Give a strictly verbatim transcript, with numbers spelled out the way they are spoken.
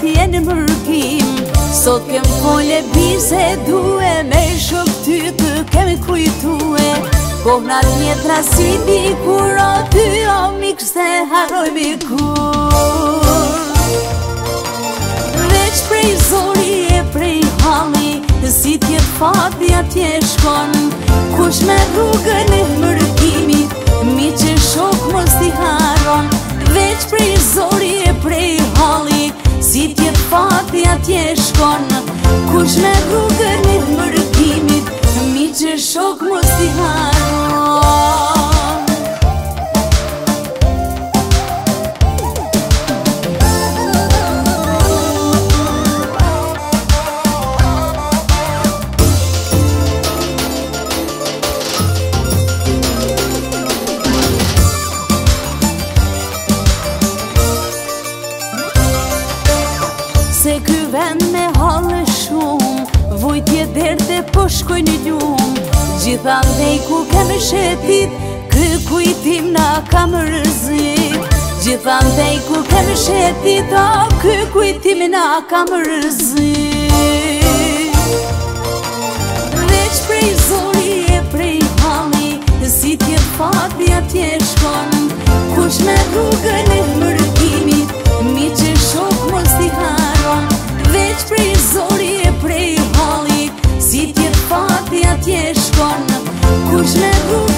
atje në mërkim. Sot kem fole bize due, me shok ty të kemi kujtue. Kohnat mjetra si dikur, o ty o mik se harrojmë kur. Veç prej zori e prej halli, si tjetë fati atje shkon. Kush me rrugën e mërkimit, mi që shok mos t'i haron. Veç prej zori e prej halli, si tjetë fati atje shkon. Kush me rrugën e mërkimit, mi që shok mos t'i haron. Se ky vend me hallë shumë, vujtje derte po shkoj në ljumë. Gjithandej ku keme shetit, ky kujtim na ka mërzit. Gjithandej ku keme shetit, o ky kujtim na ka mërzit. Veç prej zori e prej halli, si tjetë fati atje shkon. Kush me rrugën e mërkimit, mi që shok mos t'i haron. Veç prej zori e prej halli, si tjetë fati atje shkon. Kush me rrugën